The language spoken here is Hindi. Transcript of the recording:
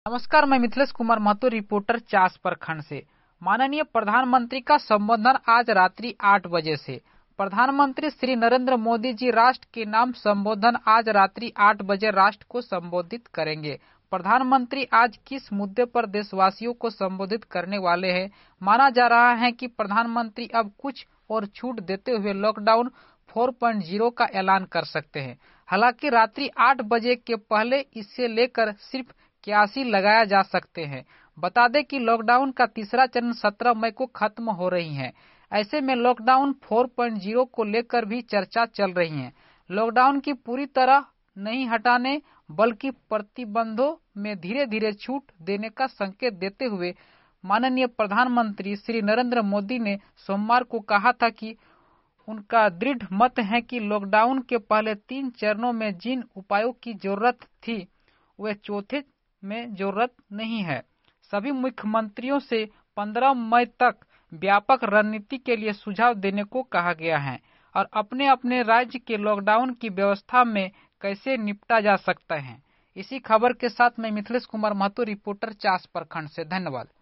नमस्कार, मैं मिथिलेश कुमार महतो, रिपोर्टर चास प्रखंड से। माननीय प्रधानमंत्री का संबोधन आज रात्रि 8 बजे से। प्रधानमंत्री श्री नरेंद्र मोदी जी राष्ट्र के नाम संबोधन आज रात्रि 8 बजे राष्ट्र को संबोधित करेंगे। प्रधानमंत्री आज किस मुद्दे पर देशवासियों को संबोधित करने वाले हैं? माना जा रहा है कि प्रधानमंत्री अब कुछ और छूट देते हुए लॉकडाउन 4.0 का ऐलान कर सकते हैं। हालांकि रात्रि 8 बजे के पहले इससे लेकर सिर्फ 81 लगाया जा सकते हैं। बता दें कि लॉकडाउन का तीसरा चरण 17 मई को खत्म हो रही है। ऐसे में लॉकडाउन 4.0 को लेकर भी चर्चा चल रही है। लॉकडाउन की पूरी तरह नहीं हटाने बल्कि प्रतिबंधों में धीरे धीरे छूट देने का संकेत देते हुए माननीय प्रधानमंत्री श्री नरेंद्र मोदी ने सोमवार को कहा था कि उनका दृढ़ मत है कि लॉकडाउन के पहले 3 चरणों में जिन उपायों की जरूरत थी वे चौथे में जरूरत नहीं है। सभी मुख्यमंत्रियों से 15 मई तक व्यापक रणनीति के लिए सुझाव देने को कहा गया है और अपने अपने राज्य के लॉकडाउन की व्यवस्था में कैसे निपटा जा सकता है। इसी खबर के साथ मैं मिथिलेश कुमार महतो, रिपोर्टर चास प्रखंड से। धन्यवाद।